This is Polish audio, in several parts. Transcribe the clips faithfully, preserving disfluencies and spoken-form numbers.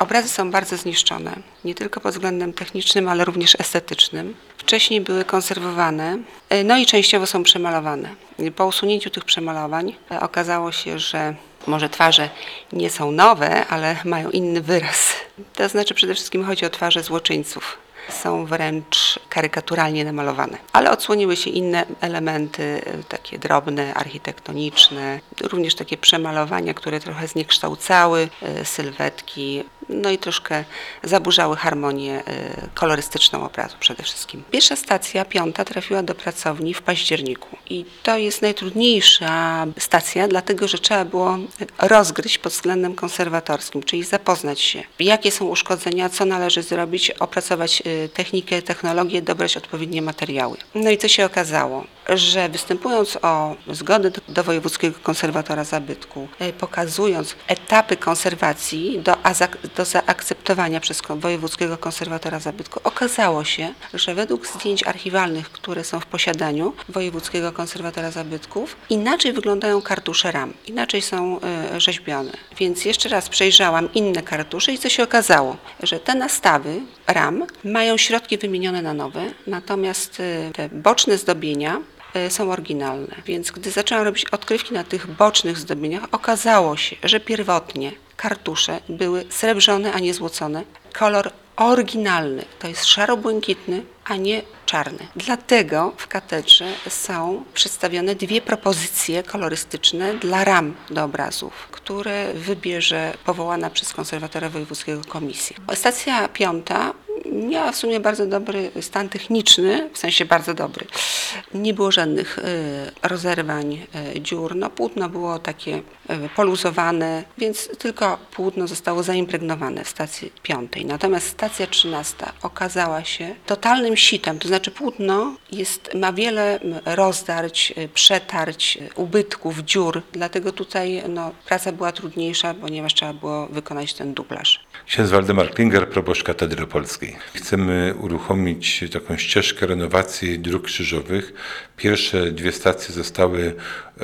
Obrazy są bardzo zniszczone, nie tylko pod względem technicznym, ale również estetycznym. Wcześniej były konserwowane, no i częściowo są przemalowane. Po usunięciu tych przemalowań okazało się, że może twarze nie są nowe, ale mają inny wyraz. To znaczy przede wszystkim chodzi o twarze złoczyńców. Są wręcz karykaturalnie namalowane. Ale odsłoniły się inne elementy, takie drobne, architektoniczne, również takie przemalowania, które trochę zniekształcały sylwetki, no i troszkę zaburzały harmonię kolorystyczną obrazu przede wszystkim. Pierwsza stacja, piąta, trafiła do pracowni w październiku. I to jest najtrudniejsza stacja, dlatego że trzeba było rozgryźć pod względem konserwatorskim, czyli zapoznać się, jakie są uszkodzenia, co należy zrobić, opracować technikę, technologię, dobrać odpowiednie materiały. No i co się okazało? Że występując o zgodę do, do Wojewódzkiego Konserwatora Zabytku, pokazując etapy konserwacji do, do zaakceptowania przez Wojewódzkiego Konserwatora Zabytku, okazało się, że według zdjęć archiwalnych, które są w posiadaniu Wojewódzkiego Konserwatora Zabytków, inaczej wyglądają kartusze ram, inaczej są y, rzeźbione. Więc jeszcze raz przejrzałam inne kartusze i co się okazało? Że te nastawy ram mają środki wymienione na nowe, natomiast y, te boczne zdobienia są oryginalne. Więc gdy zaczęłam robić odkrywki na tych bocznych zdobieniach, okazało się, że pierwotnie kartusze były srebrzone, a nie złocone. Kolor oryginalny to jest szaro-błękitny, a nie czarny. Dlatego w katedrze są przedstawione dwie propozycje kolorystyczne dla ram do obrazów, które wybierze powołana przez konserwatora wojewódzkiego komisja. Stacja piąta miała w sumie bardzo dobry stan techniczny, w sensie bardzo dobry. Nie było żadnych y, rozerwań, y, dziur. No, płótno było takie y, poluzowane, więc tylko płótno zostało zaimpregnowane w stacji piątej. Natomiast stacja trzynasta okazała się totalnym sitem, to znaczy płótno jest, ma wiele rozdarć, przetarć, ubytków, dziur, dlatego tutaj no, praca była trudniejsza, ponieważ trzeba było wykonać ten dublaż. Ksiądz Waldemar Klinger, proboszcz Katedry Opolskiej. Chcemy uruchomić taką ścieżkę renowacji dróg krzyżowych. Pierwsze dwie stacje zostały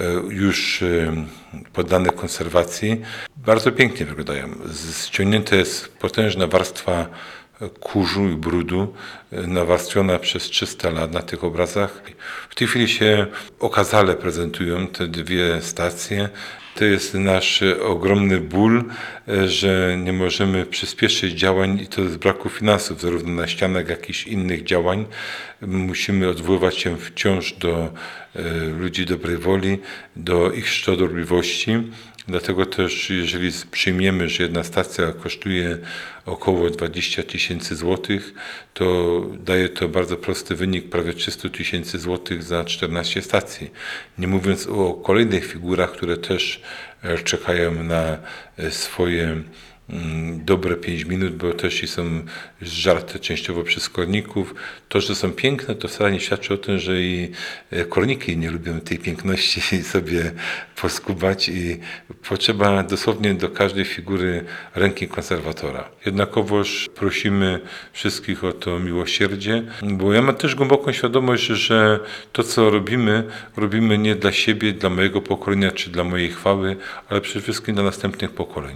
już poddane konserwacji. Bardzo pięknie wyglądają. Ściągnięta jest potężna warstwa kurzu i brudu, nawarstwiona przez trzysta lat na tych obrazach. W tej chwili się okazale prezentują te dwie stacje. To jest nasz ogromny ból, że nie możemy przyspieszyć działań i to z braku finansów, zarówno na ścianach, jak i innych działań. Musimy odwoływać się wciąż do ludzi dobrej woli, do ich szczodrobliwości. Dlatego też, jeżeli przyjmiemy, że jedna stacja kosztuje około dwadzieścia tysięcy złotych, to daje to bardzo prosty wynik, prawie trzysta tysięcy złotych za czternaście stacji. Nie mówiąc o kolejnych figurach, które też czekają na swoje dobre pięć minut, bo też i są żarte częściowo przez korników. To, że są piękne, to wcale nie świadczy o tym, że i korniki nie lubią tej piękności i sobie poskubać i potrzeba dosłownie do każdej figury ręki konserwatora. Jednakowoż prosimy wszystkich o to miłosierdzie, bo ja mam też głęboką świadomość, że to, co robimy, robimy nie dla siebie, dla mojego pokolenia czy dla mojej chwały, ale przede wszystkim dla następnych pokoleń.